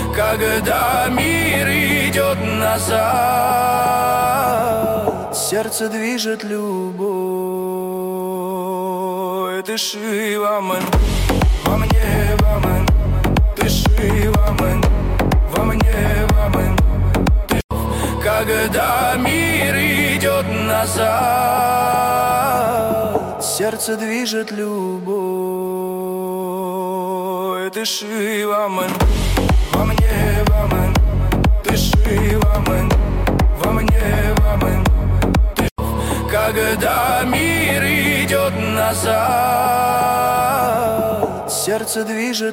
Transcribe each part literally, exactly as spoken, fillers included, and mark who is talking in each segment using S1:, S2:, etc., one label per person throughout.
S1: Когда мир идет назад, сердце движет любовь. Дыши, вамен, во мне, вамен. Дыши, вамен, во мне, вамен. Когда мир идет назад, сердце движет любовь. Дыши, вамен, во мне, вамен. Дыши, вамен, во мне, вамен. Когда мир идет назад, сердце движет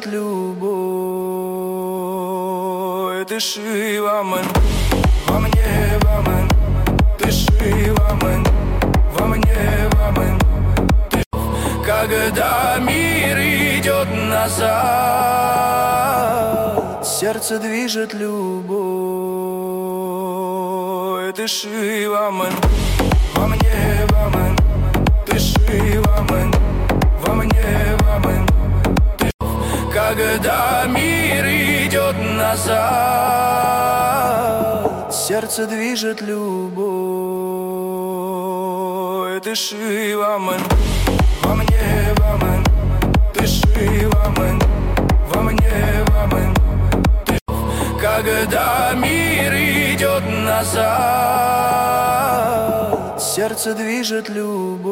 S1: любовь. Дыши, вамен, во мне, вамен. Дыши, вамен, во мне, вамен. Когда мир идет назад, сердце движет любовь. Дыши, вамен, во мне, вамен. Дыши, вамен, во мне, вамен. Когда мир идет назад, сердце движет любовь. Дыши, вамен, во мне, вамен. Дыши, вамен, во мне, вамен. Когда мир идет назад, сердце движет любовь.